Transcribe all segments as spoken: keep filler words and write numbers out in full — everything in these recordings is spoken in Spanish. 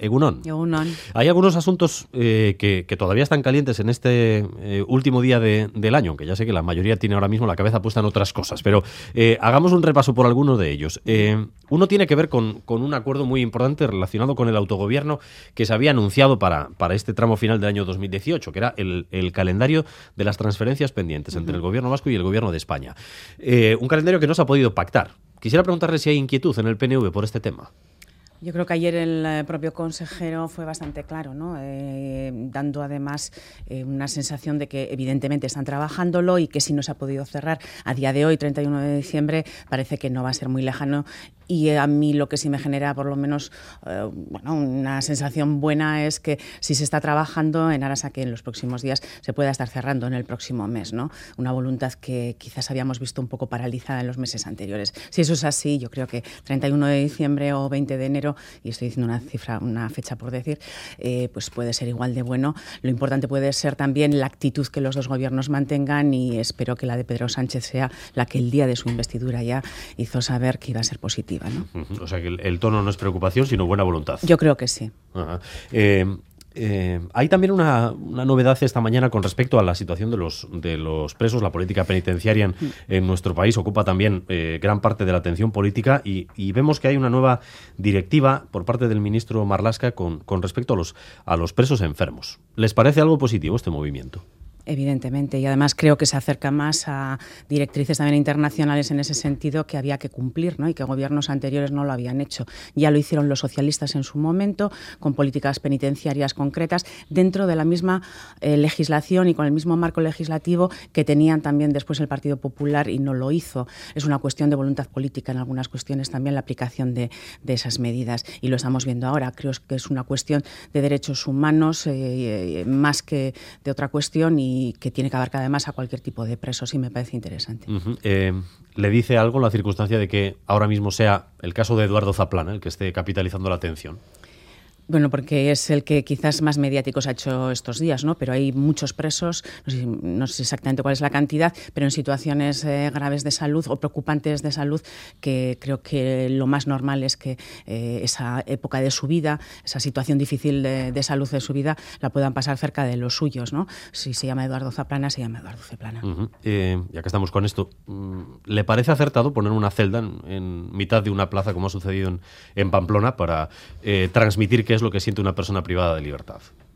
Egunon. Egunon. Hay algunos asuntos eh, que, que todavía están calientes en este eh, último día de, del año, que ya sé que la mayoría tiene ahora mismo la cabeza puesta en otras cosas, pero eh, hagamos un repaso por algunos de ellos. Eh, uno tiene que ver con, con un acuerdo muy importante relacionado con el autogobierno que se había anunciado para, para este tramo final del año dos mil dieciocho, que era el, el calendario de las transferencias pendientes entre uh-huh. el gobierno vasco y el gobierno de España. Eh, un calendario que no se ha podido pactar. Quisiera preguntarle si hay inquietud en el P N V por este tema. Yo creo que ayer el propio consejero fue bastante claro, ¿no? Eh, dando además eh, una sensación de que evidentemente están trabajándolo y que si no se ha podido cerrar a día de hoy, treinta y uno de diciembre, parece que no va a ser muy lejano. Y a mí lo que sí me genera por lo menos eh, bueno, una sensación buena es que si se está trabajando en aras a que en los próximos días se pueda estar cerrando en el próximo mes, ¿no? Una voluntad que quizás habíamos visto un poco paralizada en los meses anteriores. Si eso es así, yo creo que treinta y uno de diciembre o veinte de enero, y estoy diciendo una cifra, una fecha por decir, eh, pues puede ser igual de bueno. Lo importante puede ser también la actitud que los dos gobiernos mantengan y espero que la de Pedro Sánchez sea la que el día de su investidura ya hizo saber que iba a ser positiva, ¿no? O sea que el, el tono no es preocupación, sino buena voluntad. Yo creo que sí. Ajá. Eh, eh, hay también una, una novedad esta mañana con respecto a la situación de los, de los presos. La política penitenciaria en, en nuestro país ocupa también eh, gran parte de la atención política y, y vemos que hay una nueva directiva por parte del ministro Marlaska con, con respecto a los, a los presos enfermos. ¿Les parece algo positivo este movimiento? Evidentemente, y además creo que se acerca más a directrices también internacionales en ese sentido que había que cumplir, ¿no? Y que gobiernos anteriores no lo habían hecho. Ya lo hicieron los socialistas en su momento, con políticas penitenciarias concretas, dentro de la misma eh, legislación y con el mismo marco legislativo que tenían también después el Partido Popular y no lo hizo. Es una cuestión de voluntad política en algunas cuestiones también la aplicación de, de esas medidas y lo estamos viendo ahora. Creo que es una cuestión de derechos humanos eh, eh, más que de otra cuestión y y que tiene que abarcar además a cualquier tipo de preso, sí me parece interesante. Uh-huh. Eh, ¿Le dice algo la circunstancia de que ahora mismo sea el caso de Eduardo Zaplana el que esté capitalizando la atención? Bueno, porque es el que quizás más mediáticos ha hecho estos días, ¿no? Pero hay muchos presos, no sé, no sé exactamente cuál es la cantidad, pero en situaciones eh, graves de salud o preocupantes de salud, que creo que lo más normal es que eh, esa época de su vida, esa situación difícil de, de salud de su vida, la puedan pasar cerca de los suyos, ¿no? Si se llama Eduardo Zaplana, se llama Eduardo Zaplana. Uh-huh. Eh, ya que estamos con esto, ¿le parece acertado poner una celda en, en mitad de una plaza, como ha sucedido en, en Pamplona, para eh, transmitir qué es lo que siente una persona privada de libertad?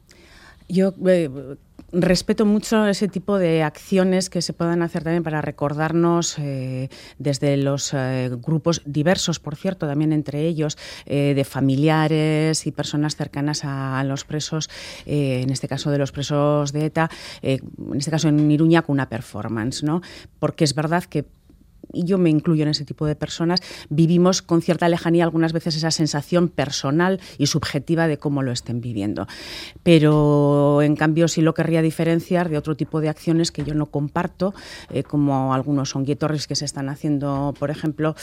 Yo eh, respeto mucho ese tipo de acciones que se puedan hacer también para recordarnos eh, desde los eh, grupos diversos, por cierto, también entre ellos, eh, de familiares y personas cercanas a, a los presos, eh, en este caso de los presos de ETA, eh, en este caso en Iruña, con una performance, ¿no? Porque es verdad que, y yo me incluyo en ese tipo de personas, vivimos con cierta lejanía algunas veces esa sensación personal y subjetiva de cómo lo estén viviendo. Pero, en cambio, sí lo querría diferenciar de otro tipo de acciones que yo no comparto, eh, como algunos onguietorris que se están haciendo, por ejemplo,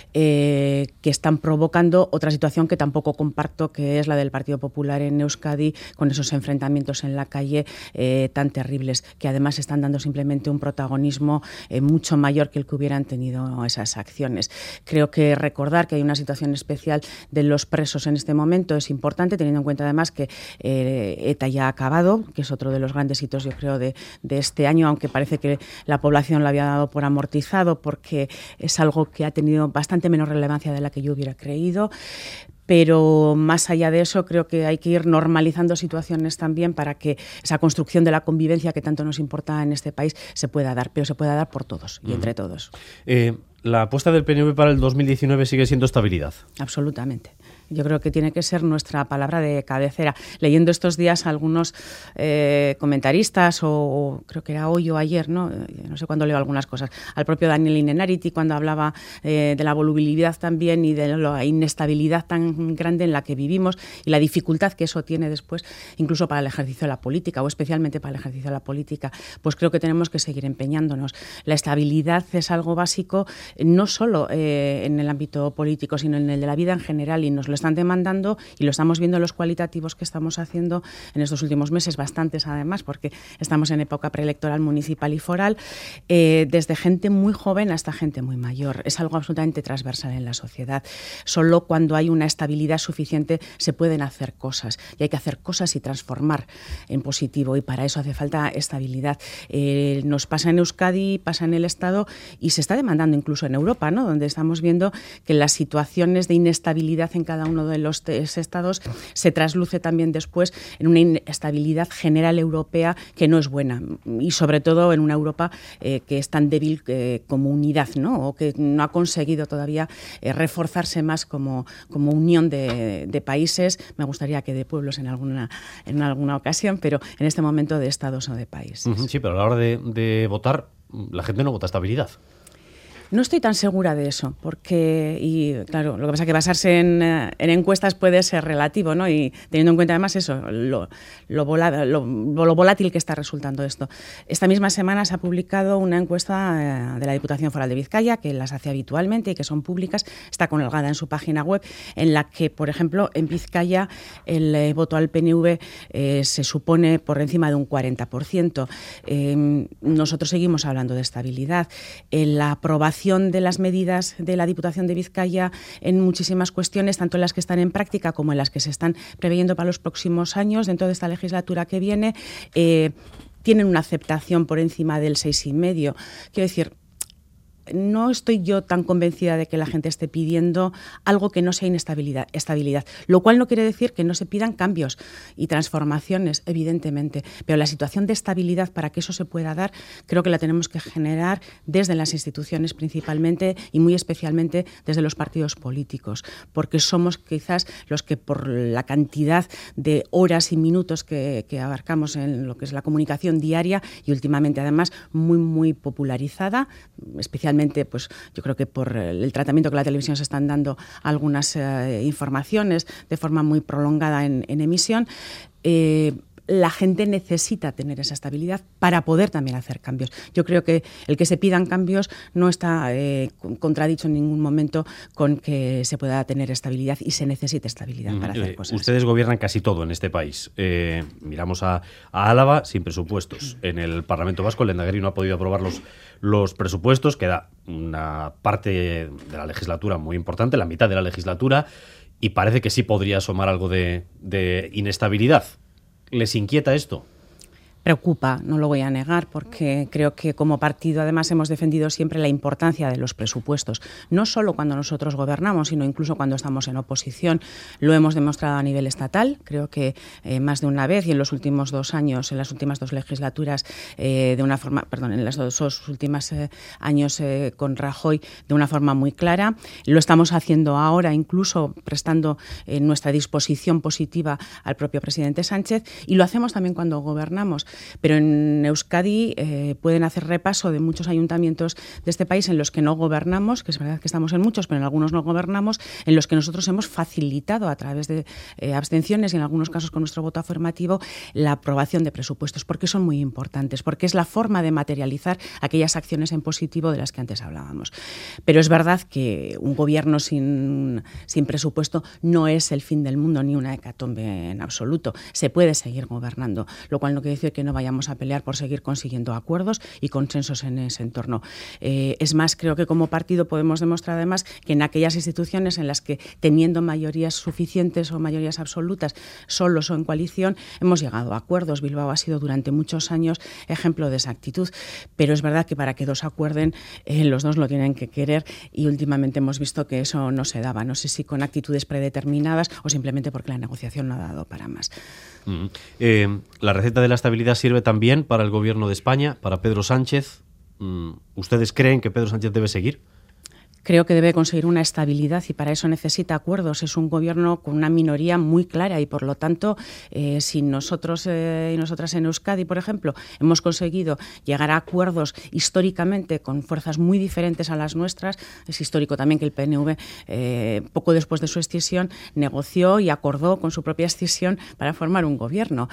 eh, que están provocando otra situación que tampoco comparto, que es la del Partido Popular en Euskadi, con esos enfrentamientos en la calle eh, tan terribles, que además están dando simplemente un protagonismo eh, mucho mayor que el que hubieran tenido esas acciones. Creo que recordar que hay una situación especial de los presos en este momento es importante, teniendo en cuenta además que eh, ETA ya ha acabado, que es otro de los grandes hitos, yo creo, de, de este año, aunque parece que la población lo había dado por amortizado, porque es algo que ha tenido bastante menos relevancia de la que yo hubiera creído. Pero más allá de eso, creo que hay que ir normalizando situaciones también para que esa construcción de la convivencia que tanto nos importa en este país se pueda dar, pero se pueda dar por todos y mm. entre todos. Eh, ¿La apuesta del P N V para el dos mil diecinueve sigue siendo estabilidad? Absolutamente. Yo creo que tiene que ser nuestra palabra de cabecera. Leyendo estos días a algunos eh, comentaristas, o, o creo que era hoy o ayer, no, no sé cuándo leo algunas cosas, al propio Daniel Innerarity cuando hablaba eh, de la volubilidad también y de la inestabilidad tan grande en la que vivimos y la dificultad que eso tiene después, incluso para el ejercicio de la política o especialmente para el ejercicio de la política, pues creo que tenemos que seguir empeñándonos. La estabilidad es algo básico, no solo eh, en el ámbito político, sino en el de la vida en general, y nos lo están demandando y lo estamos viendo en los cualitativos que estamos haciendo en estos últimos meses, bastantes además, porque estamos en época preelectoral municipal y foral, eh, desde gente muy joven hasta gente muy mayor. Es algo absolutamente transversal en la sociedad. Solo cuando hay una estabilidad suficiente se pueden hacer cosas, y hay que hacer cosas y transformar en positivo, y para eso hace falta estabilidad. Eh, nos pasa en Euskadi, pasa en el Estado y se está demandando incluso en Europa, ¿no?, donde estamos viendo que las situaciones de inestabilidad en cada uno de los estados se trasluce también después en una inestabilidad general europea que no es buena, y sobre todo en una Europa eh, que es tan débil eh, como unidad, ¿no?, o que no ha conseguido todavía eh, reforzarse más como, como unión de, de países. Me gustaría que de pueblos en alguna, en alguna ocasión, pero en este momento de estados o de países. Sí, pero a la hora de, de votar, la gente no vota estabilidad. No estoy tan segura de eso, porque, y claro, lo que pasa es que basarse en, en encuestas puede ser relativo, ¿no? Y teniendo en cuenta además eso, lo, lo, vola, lo, lo volátil que está resultando esto. Esta misma semana se ha publicado una encuesta de la Diputación Foral de Vizcaya, que las hace habitualmente y que son públicas, está colgada en su página web, en la que, por ejemplo, en Vizcaya el eh, voto al P N V eh, se supone por encima de un cuarenta por ciento. Eh, nosotros seguimos hablando de estabilidad. En la aprobación de las medidas de la Diputación de Vizcaya en muchísimas cuestiones, tanto en las que están en práctica como en las que se están preveyendo para los próximos años, dentro de esta legislatura que viene, eh, tienen una aceptación por encima del seis coma cinco. Quiero decir, no estoy yo tan convencida de que la gente esté pidiendo algo que no sea inestabilidad, estabilidad, lo cual no quiere decir que no se pidan cambios y transformaciones, evidentemente, pero la situación de estabilidad, para que eso se pueda dar, creo que la tenemos que generar desde las instituciones principalmente, y muy especialmente desde los partidos políticos, porque somos quizás los que, por la cantidad de horas y minutos que, que abarcamos en lo que es la comunicación diaria, y últimamente además muy muy popularizada, especialmente pues yo creo que por el tratamiento que la televisión se están dando algunas eh, informaciones de forma muy prolongada en, en emisión, eh, la gente necesita tener esa estabilidad para poder también hacer cambios. Yo creo que el que se pidan cambios no está eh, contradicho en ningún momento con que se pueda tener estabilidad, y se necesita estabilidad para hacer cosas. Ustedes gobiernan casi todo en este país. Eh, miramos a, a Álava sin presupuestos. En el Parlamento Vasco el Lehendakari no ha podido aprobar los, los presupuestos. Queda una parte de la legislatura muy importante, la mitad de la legislatura, y parece que sí podría asomar algo de, de inestabilidad. ¿Les inquieta esto? Preocupa, no lo voy a negar, porque creo que como partido además hemos defendido siempre la importancia de los presupuestos, no solo cuando nosotros gobernamos, sino incluso cuando estamos en oposición. Lo hemos demostrado a nivel estatal, creo que eh, más de una vez, y en los últimos dos años, en las últimas dos legislaturas, eh, de una forma, perdón, en los dos, dos últimos eh, años eh, con Rajoy, de una forma muy clara. Lo estamos haciendo ahora, incluso prestando eh, nuestra disposición positiva al propio presidente Sánchez, y lo hacemos también cuando gobernamos. Pero en Euskadi eh, pueden hacer repaso de muchos ayuntamientos de este país en los que no gobernamos, que es verdad que estamos en muchos, pero en algunos no gobernamos, en los que nosotros hemos facilitado a través de eh, abstenciones y en algunos casos con nuestro voto afirmativo la aprobación de presupuestos, porque son muy importantes, porque es la forma de materializar aquellas acciones en positivo de las que antes hablábamos. Pero es verdad que un gobierno sin, sin presupuesto no es el fin del mundo ni una hecatombe en absoluto. Se puede seguir gobernando, lo cual no quiere decir que no vayamos a pelear por seguir consiguiendo acuerdos y consensos en ese entorno. Eh, es más, creo que como partido podemos demostrar además que en aquellas instituciones en las que, teniendo mayorías suficientes o mayorías absolutas, solos o en coalición, hemos llegado a acuerdos. Bilbao ha sido durante muchos años ejemplo de esa actitud, pero es verdad que para que dos acuerden, eh, los dos lo tienen que querer, y últimamente hemos visto que eso no se daba. No sé si con actitudes predeterminadas o simplemente porque la negociación no ha dado para más. Mm. Eh, la receta de la estabilidad sirve también para el gobierno de España, para Pedro Sánchez. ¿Ustedes creen que Pedro Sánchez debe seguir? Creo que debe conseguir una estabilidad y para eso necesita acuerdos. Es un gobierno con una minoría muy clara y, por lo tanto, eh, si nosotros eh, y nosotras en Euskadi, por ejemplo, hemos conseguido llegar a acuerdos históricamente con fuerzas muy diferentes a las nuestras, es histórico también que el P N V, eh, poco después de su escisión, negoció y acordó con su propia escisión para formar un gobierno.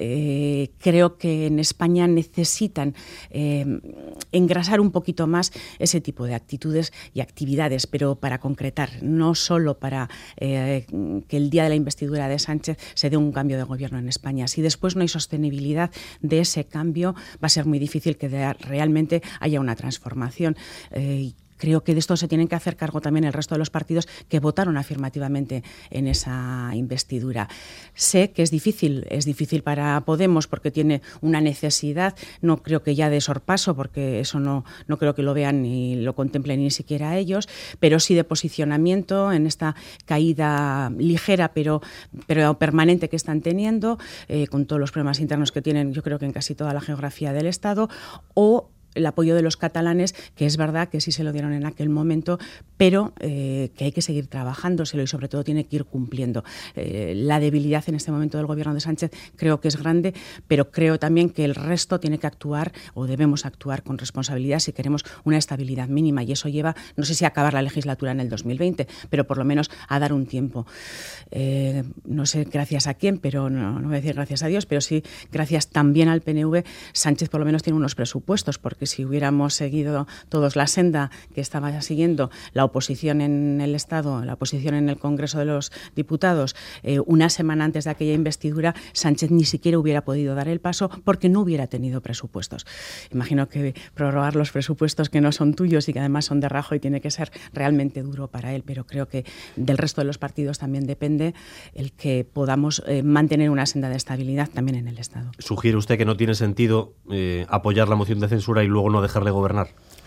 Eh, creo que en España necesitan eh, engrasar un poquito más ese tipo de actitudes y actitudes actividades, pero para concretar, no solo para eh, que el día de la investidura de Sánchez se dé un cambio de gobierno en España. Si después no hay sostenibilidad de ese cambio, va a ser muy difícil que de, realmente haya una transformación. Eh, Creo que de esto se tienen que hacer cargo también el resto de los partidos que votaron afirmativamente en esa investidura. Sé que es difícil, es difícil para Podemos porque tiene una necesidad, no creo que ya de sorpaso, porque eso no, no creo que lo vean ni lo contemplen ni siquiera ellos, pero sí de posicionamiento en esta caída ligera pero, pero permanente que están teniendo, eh, con todos los problemas internos que tienen, yo creo que en casi toda la geografía del Estado, o el apoyo de los catalanes, que es verdad que sí se lo dieron en aquel momento, pero eh, que hay que seguir trabajándoselo y sobre todo tiene que ir cumpliendo. Eh, la debilidad en este momento del gobierno de Sánchez creo que es grande, pero creo también que el resto tiene que actuar o debemos actuar con responsabilidad si queremos una estabilidad mínima, y eso lleva, no sé si a acabar la legislatura en el dos mil veinte, pero por lo menos a dar un tiempo. Eh, no sé gracias a quién, pero no, no voy a decir gracias a Dios, pero sí gracias también al P N V, Sánchez por lo menos tiene unos presupuestos, porque que si hubiéramos seguido todos la senda que estaba siguiendo la oposición en el Estado, la oposición en el Congreso de los Diputados, eh, una semana antes de aquella investidura, Sánchez ni siquiera hubiera podido dar el paso porque no hubiera tenido presupuestos. Imagino que prorrogar los presupuestos que no son tuyos y que además son de Rajoy tiene que ser realmente duro para él, pero creo que del resto de los partidos también depende el que podamos eh, mantener una senda de estabilidad también en el Estado. ¿Sugiere usted que no tiene sentido eh, apoyar la moción de censura y luego no dejarle gobernar?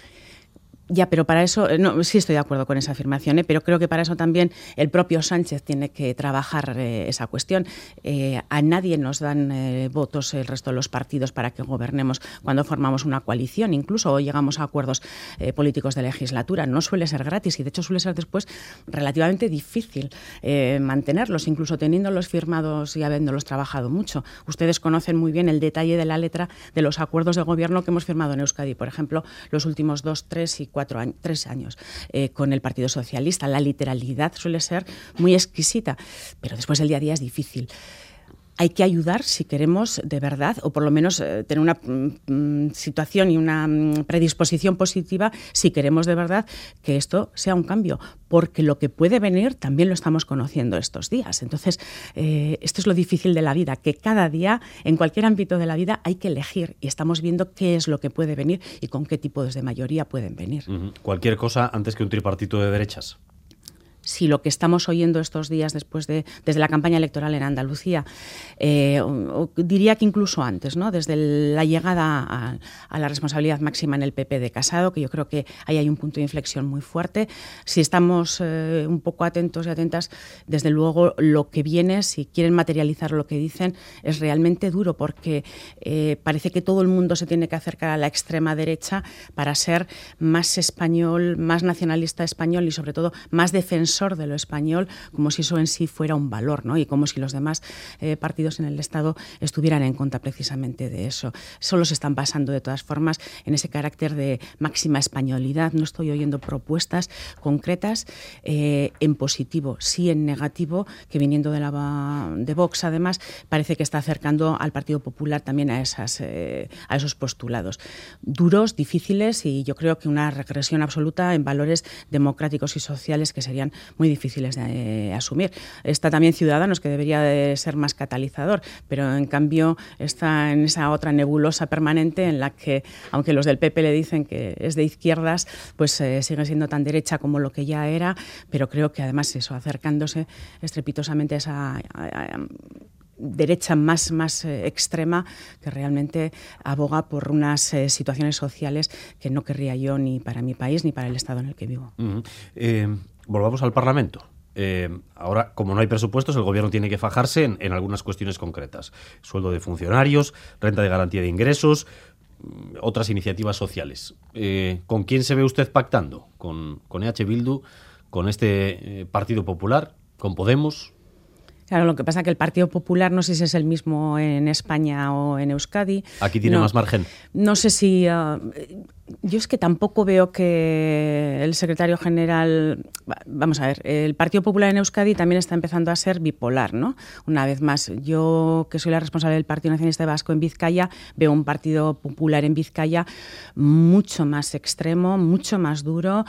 Ya, pero para eso, no, sí estoy de acuerdo con esa afirmación, ¿eh? Pero creo que para eso también el propio Sánchez tiene que trabajar eh, esa cuestión. Eh, a nadie nos dan eh, votos el resto de los partidos para que gobernemos cuando formamos una coalición, incluso o llegamos a acuerdos eh, políticos de legislatura. No suele ser gratis y de hecho suele ser después relativamente difícil eh, mantenerlos, incluso teniéndolos firmados y habiéndolos trabajado mucho. Ustedes conocen muy bien el detalle de la letra de los acuerdos de gobierno que hemos firmado en Euskadi, por ejemplo, los últimos dos, tres y cuatro años, tres años eh, con el Partido Socialista. La literalidad suele ser muy exquisita, pero después el día a día es difícil. Hay que ayudar si queremos de verdad, o por lo menos eh, tener una mm, situación y una mm, predisposición positiva si queremos de verdad que esto sea un cambio, porque lo que puede venir también lo estamos conociendo estos días. Entonces, eh, esto es lo difícil de la vida, que cada día, en cualquier ámbito de la vida, hay que elegir y estamos viendo qué es lo que puede venir y con qué tipos de mayoría pueden venir. Uh-huh. Cualquier cosa antes que un tripartito de derechas. Si lo que estamos oyendo estos días después de desde la campaña electoral en Andalucía, eh, o, o diría que incluso antes, ¿no? Desde el, la llegada a, a la responsabilidad máxima en el P P de Casado, que yo creo que ahí hay un punto de inflexión muy fuerte. Si estamos eh, un poco atentos y atentas, desde luego lo que viene, si quieren materializar lo que dicen, es realmente duro, porque eh, parece que todo el mundo se tiene que acercar a la extrema derecha para ser más español, más nacionalista español y sobre todo más defensor de lo español, como si eso en sí fuera un valor, ¿no? Y como si los demás eh, partidos en el Estado estuvieran en contra precisamente de eso. Solo se están basando de todas formas en ese carácter de máxima españolidad. No estoy oyendo propuestas concretas eh, en positivo, sí en negativo, que viniendo de, la, de Vox además parece que está acercando al Partido Popular también a, esas, eh, a esos postulados. Duros, difíciles y yo creo que una regresión absoluta en valores democráticos y sociales que serían muy difíciles de eh, asumir. Está también Ciudadanos, que debería de ser más catalizador, pero en cambio está en esa otra nebulosa permanente en la que, aunque los del P P le dicen que es de izquierdas, pues eh, sigue siendo tan derecha como lo que ya era, pero creo que además eso, acercándose estrepitosamente a esa... A, a, derecha más, más eh, extrema, que realmente aboga por unas eh, situaciones sociales que no querría yo ni para mi país ni para el Estado en el que vivo. Uh-huh. Eh, volvamos al Parlamento. Eh, ahora, como no hay presupuestos, el Gobierno tiene que fajarse en, en algunas cuestiones concretas. Sueldo de funcionarios, renta de garantía de ingresos, otras iniciativas sociales. Eh, ¿Con quién se ve usted pactando? ¿Con, con E H Bildu? ¿Con este eh, Partido Popular? ¿Con Podemos? Claro, lo que pasa es que el Partido Popular no sé si es el mismo en España o en Euskadi. Aquí tiene no, más margen. No sé si... Uh, Yo es que tampoco veo que el secretario general... Vamos a ver, el Partido Popular en Euskadi también está empezando a ser bipolar, ¿no? Una vez más, yo, que soy la responsable del Partido Nacionalista Vasco en Vizcaya, veo un Partido Popular en Vizcaya mucho más extremo, mucho más duro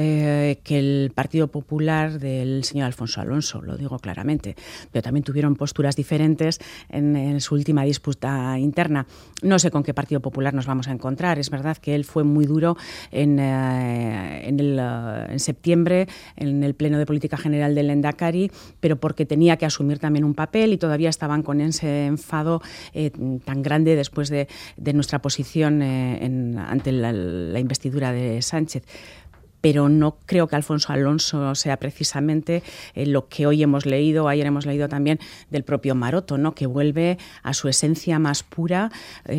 eh, que el Partido Popular del señor Alfonso Alonso, lo digo claramente. Pero también tuvieron posturas diferentes en, en su última disputa interna. No sé con qué Partido Popular nos vamos a encontrar. Es verdad que él fue muy duro en, eh, en, el, uh, en septiembre en el Pleno de Política General del Lehendakari, pero porque tenía que asumir también un papel y todavía estaban con ese enfado eh, tan grande después de, de nuestra posición eh, en, ante la, la investidura de Sánchez. Pero no creo que Alfonso Alonso sea precisamente eh, lo que hoy hemos leído, ayer hemos leído también del propio Maroto, ¿no? Que vuelve a su esencia más pura,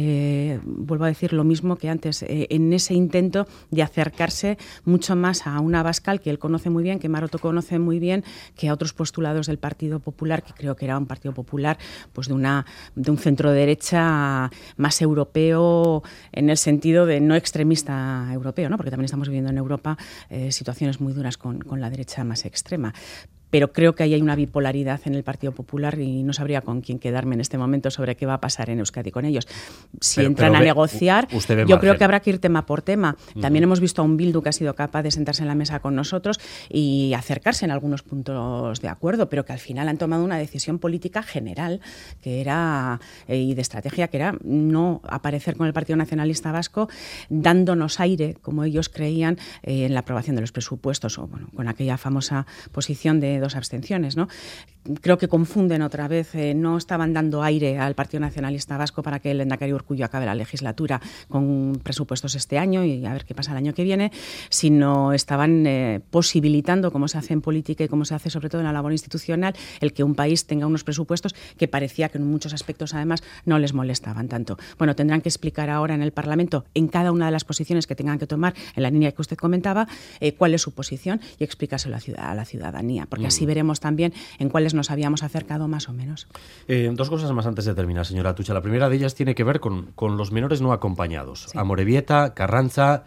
eh, vuelvo a decir lo mismo que antes, eh, en ese intento de acercarse mucho más a una Abascal que él conoce muy bien, que Maroto conoce muy bien, que a otros postulados del Partido Popular, que creo que era un Partido Popular pues de, una, de un centro derecha más europeo, en el sentido de no extremista europeo, ¿no? Porque también estamos viviendo en Europa Eh, situaciones muy duras con, con la derecha más extrema. Pero creo que ahí hay una bipolaridad en el Partido Popular y no sabría con quién quedarme en este momento sobre qué va a pasar en Euskadi con ellos. Si pero, pero entran ve, a negociar, yo margen. creo que habrá que ir tema por tema. Uh-huh. También hemos visto a un Bildu que ha sido capaz de sentarse en la mesa con nosotros y acercarse en algunos puntos de acuerdo, pero que al final han tomado una decisión política general que era eh, y de estrategia que era no aparecer con el Partido Nacionalista Vasco dándonos aire, como ellos creían, eh, en la aprobación de los presupuestos o bueno, con aquella famosa posición de dos abstenciones, ¿no? Creo que confunden otra vez, eh, no estaban dando aire al Partido Nacionalista Vasco para que el Lehendakari Urkullu acabe la legislatura con presupuestos este año y a ver qué pasa el año que viene, sino estaban eh, posibilitando, como se hace en política y como se hace sobre todo en la labor institucional, el que un país tenga unos presupuestos que parecía que en muchos aspectos además no les molestaban tanto. Bueno, tendrán que explicar ahora en el Parlamento, en cada una de las posiciones que tengan que tomar, en la línea que usted comentaba, eh, cuál es su posición y explicárselo a, ciudad, a la ciudadanía, porque así veremos también en cuáles nos habíamos acercado más o menos. Eh, dos cosas más antes de terminar, señora Atutxa. La primera de ellas tiene que ver con, con los menores no acompañados. Sí. Amorebieta, Carranza,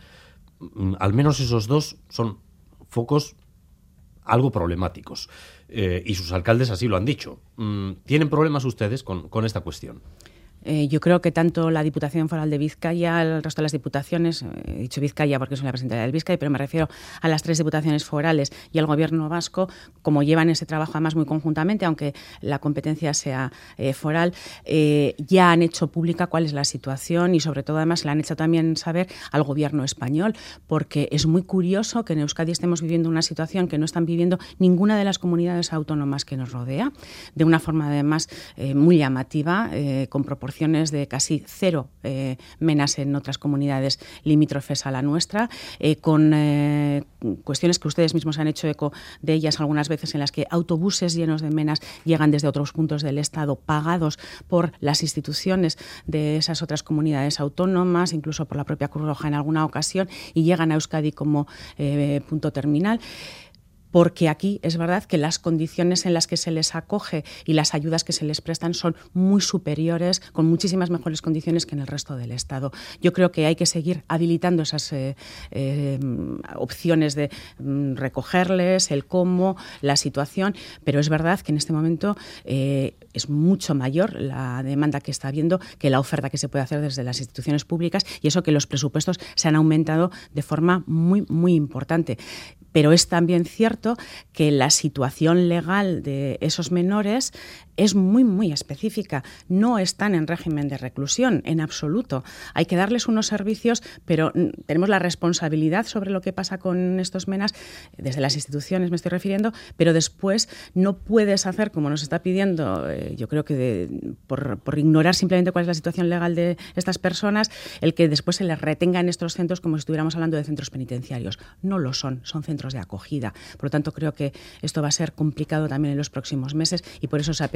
al menos esos dos son focos algo problemáticos. Eh, y sus alcaldes así lo han dicho. ¿Tienen problemas ustedes con, con esta cuestión? Eh, yo creo que tanto la Diputación Foral de Vizcaya, el resto de las diputaciones, he dicho Vizcaya porque soy la presidenta del Vizcaya, pero me refiero a las tres diputaciones forales y al Gobierno vasco, como llevan ese trabajo además muy conjuntamente, aunque la competencia sea eh, foral, eh, ya han hecho pública cuál es la situación y sobre todo además la han hecho también saber al Gobierno español, porque es muy curioso que en Euskadi estemos viviendo una situación que no están viviendo ninguna de las comunidades autónomas que nos rodea, de una forma además eh, muy llamativa, eh, con proporciones de casi cero eh, menas en otras comunidades limítrofes a la nuestra, eh, con eh, cuestiones que ustedes mismos han hecho eco de ellas algunas veces, en las que autobuses llenos de menas llegan desde otros puntos del Estado, pagados por las instituciones de esas otras comunidades autónomas, incluso por la propia Cruz Roja en alguna ocasión, y llegan a Euskadi como eh, punto terminal. Porque aquí es verdad que las condiciones en las que se les acoge y las ayudas que se les prestan son muy superiores, con muchísimas mejores condiciones que en el resto del Estado. Yo creo que hay que seguir habilitando esas eh, eh, opciones de mm, recogerles, el cómo, la situación, pero es verdad que en este momento eh, es mucho mayor la demanda que está habiendo que la oferta que se puede hacer desde las instituciones públicas, y eso que los presupuestos se han aumentado de forma muy, muy importante. Pero es también cierto que la situación legal de esos menores es muy, muy específica. No están en régimen de reclusión, en absoluto. Hay que darles unos servicios, pero tenemos la responsabilidad sobre lo que pasa con estos menas, desde las instituciones me estoy refiriendo, pero después no puedes hacer, como nos está pidiendo, eh, yo creo que de, por, por ignorar simplemente cuál es la situación legal de estas personas, el que después se les retenga en estos centros como si estuviéramos hablando de centros penitenciarios. No lo son, son centros de acogida. Por lo tanto, creo que esto va a ser complicado también en los próximos meses y por eso se ha pedido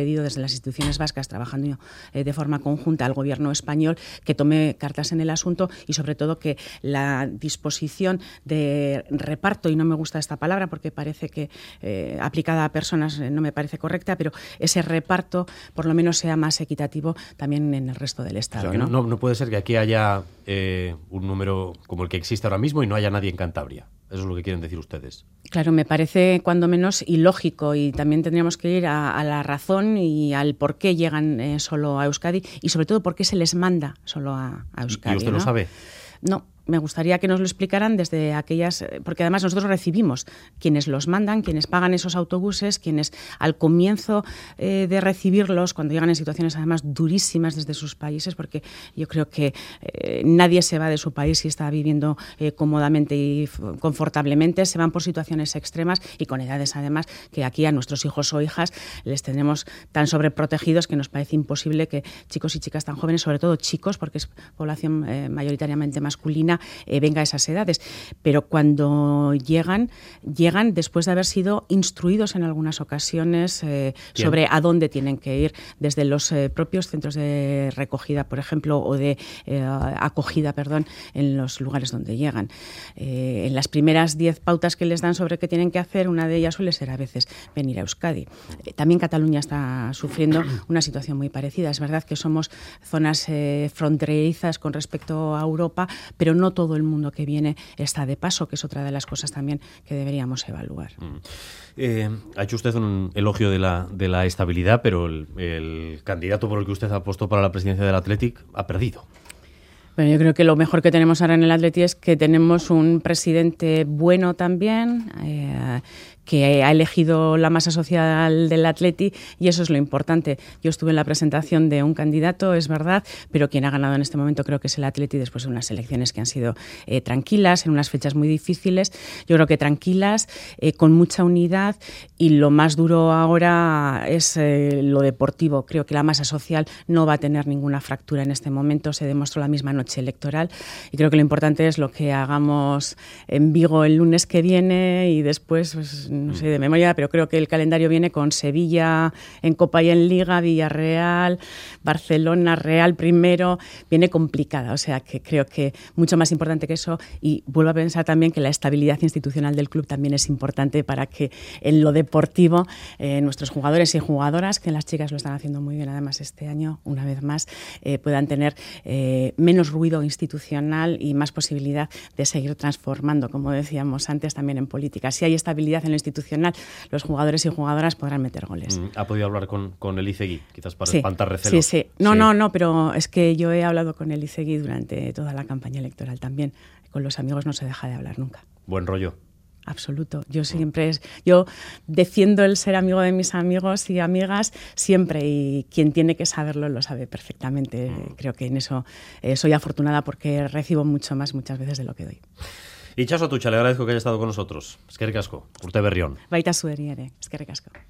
pedido desde las instituciones vascas, trabajando eh, de forma conjunta al gobierno español, que tome cartas en el asunto y sobre todo que la disposición de reparto, y no me gusta esta palabra porque parece que eh, aplicada a personas eh, no me parece correcta, pero ese reparto por lo menos sea más equitativo también en el resto del Estado. O sea, que ¿no? No, no puede ser que aquí haya eh, un número como el que existe ahora mismo y no haya nadie en Cantabria. Eso es lo que quieren decir ustedes. Claro, me parece cuando menos ilógico y también tendríamos que ir a, a la razón y al por qué llegan eh, solo a Euskadi y sobre todo por qué se les manda solo a, a Euskadi. ¿Y usted ¿no? lo sabe? No. Me gustaría que nos lo explicaran desde aquellas, porque además nosotros recibimos quienes los mandan, quienes pagan esos autobuses, quienes al comienzo eh, de recibirlos, cuando llegan en situaciones además durísimas desde sus países, porque yo creo que eh, nadie se va de su país si está viviendo eh, cómodamente y confortablemente, se van por situaciones extremas y con edades además que aquí a nuestros hijos o hijas les tenemos tan sobreprotegidos que nos parece imposible que chicos y chicas tan jóvenes, sobre todo chicos, porque es población eh, mayoritariamente masculina, Eh, venga a esas edades, pero cuando llegan, llegan después de haber sido instruidos en algunas ocasiones eh, sobre a dónde tienen que ir, desde los eh, propios centros de recogida, por ejemplo, o de eh, acogida, perdón, en los lugares donde llegan. Eh, en las primeras diez pautas que les dan sobre qué tienen que hacer, una de ellas suele ser a veces venir a Euskadi. Eh, también Cataluña está sufriendo una situación muy parecida. Es verdad que somos zonas eh, fronterizas con respecto a Europa, pero no todo el mundo que viene está de paso, que es otra de las cosas también que deberíamos evaluar. Mm. Eh, ha hecho usted un elogio de la, de la estabilidad, pero el, el candidato por el que usted apostó para la presidencia del Athletic ha perdido. Bueno, yo creo que lo mejor que tenemos ahora en el Athletic es que tenemos un presidente bueno también, eh, que ha elegido la masa social del Athletic y eso es lo importante. Yo estuve en la presentación de un candidato, es verdad, pero quien ha ganado en este momento creo que es el Athletic después de unas elecciones que han sido eh, tranquilas, en unas fechas muy difíciles. Yo creo que tranquilas, eh, con mucha unidad y lo más duro ahora es eh, lo deportivo. Creo que la masa social no va a tener ninguna fractura en este momento, se demostró la misma noche electoral y creo que lo importante es lo que hagamos en Vigo el lunes que viene y después, pues, no sé de memoria, pero creo que el calendario viene con Sevilla en Copa y en Liga, Villarreal, Barcelona, Real primero, viene complicada, o sea que creo que mucho más importante que eso y vuelvo a pensar también que la estabilidad institucional del club también es importante para que en lo deportivo eh, nuestros jugadores y jugadoras, que las chicas lo están haciendo muy bien además este año, una vez más, eh, puedan tener eh, menos ruido institucional y más posibilidad de seguir transformando, como decíamos antes, también en política. Si hay estabilidad en lo institucional, los jugadores y jugadoras podrán meter goles. ¿Ha podido hablar con, con el Izegui? Quizás para sí, espantar recelos. Sí, sí. No, sí. no, no, pero es que yo he hablado con el Izegui durante toda la campaña electoral también. Con los amigos no se deja de hablar nunca. Buen rollo. Absoluto. Yo siempre es, yo defiendo el ser amigo de mis amigos y amigas siempre y quien tiene que saberlo lo sabe perfectamente. Creo que en eso eh, soy afortunada porque recibo mucho más muchas veces de lo que doy. Itxaso Atutxa, le agradezco que haya estado con nosotros. Eskerrik asko, urte berri on. Baita zu ere, eskerrik asko.